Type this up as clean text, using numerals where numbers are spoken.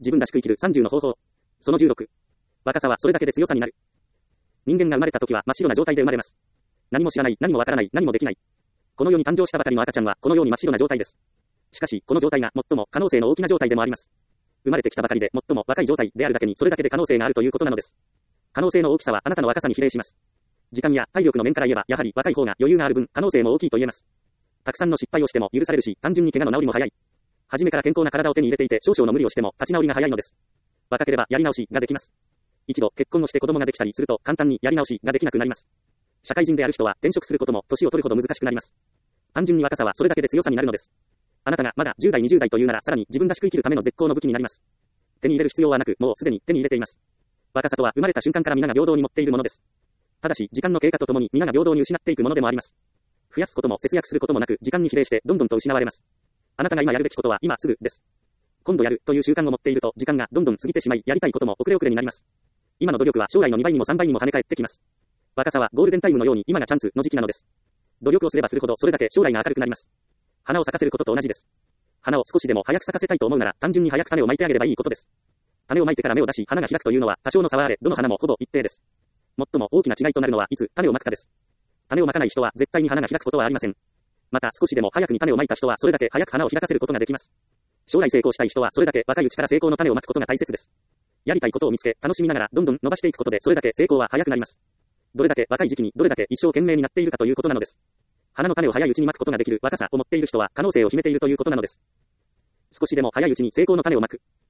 自分らしく生きる30の方法。その16。若さはそれだけで強さになる。人間が生まれた時は真っ白な状態で生まれます。何も知らない、何もわからない、何もできない。この世に誕生したばかりの赤ちゃんはこのように真っ白な状態です。しかし、この状態が最も可能性の大きな状態でもあります。生まれてきたばかりで最も若い状態であるだけにそれだけで可能性があるということなのです。可能性の大きさはあなたの若さに比例します。時間や体力の面から言えばやはり若い方が余裕がある分可能性も大きいと言えます。たくさんの失敗をしても許されるし、単純に怪我の治りも早い。初めから健康な体を手に入れていて少々の無理をしても立ち直りが早いのです。若ければやり直しができます。一度結婚をして子供ができたりすると簡単にやり直しができなくなります。社会人である人は転職することも年を取るほど難しくなります。単純に若さはそれだけで強さになるのです。あなたがまだ10代20代というならさらに自分らしく生きるための絶好の武器になります。手に入れる必要はなく、もうすでに手に入れています。若さとは生まれた瞬間から皆が平等に持っているものです。ただし時間の経過とともに皆が平等に失っていくものでもあります。増やすことも節約することもなく時間に比例してどんどんと失われます。あなたが今やるべきことは今すぐです。今度やるという習慣を持っていると時間がどんどん過ぎてしまいやりたいことも遅れ遅れになります。今の努力は将来の2倍にも3倍にも跳ね返ってきます。若さはゴールデンタイムのように今がチャンスの時期なのです。努力をすればするほどそれだけ将来が明るくなります。花を咲かせることと同じです。花を少しでも早く咲かせたいと思うなら単純に早く種をまいてあげればいいことです。種をまいてから芽を出し花が開くというのは多少の差はあれどの花もほぼ一定です。最も大きな違いとなるのはいつ種をまくかです。種をまかない人は絶対に花が開くことはありません。また少しでも早くに種をまいた人はそれだけ早く花を開かせることができます。将来成功したい人はそれだけ若いうちから成功の種をまくことが大切です。やりたいことを見つけ楽しみながらどんどん伸ばしていくことでそれだけ成功は早くなります。どれだけ若い時期にどれだけ一生懸命になっているかということなのです。花の種を早いうちにまくことができる若さを持っている人は可能性を秘めているということなのです。少しでも早いうちに成功の種をまく。